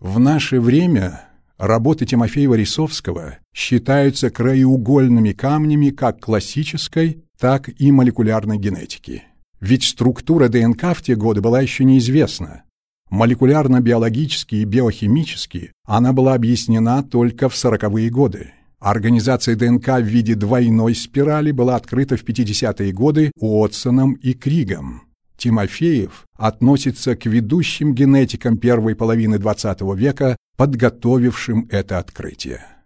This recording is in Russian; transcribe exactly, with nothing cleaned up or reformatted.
В наше время работы Тимофеева-Рисовского считаются краеугольными камнями как классической, так и молекулярной генетики. Ведь структура ДНК в те годы была еще неизвестна. Молекулярно-биологически и биохимически она была объяснена только в сороковые годы. Организация ДНК в виде двойной спирали была открыта в пятидесятые годы Уотсоном и Кригом. Тимофеев относится к ведущим генетикам первой половины двадцатого века, подготовившим это открытие.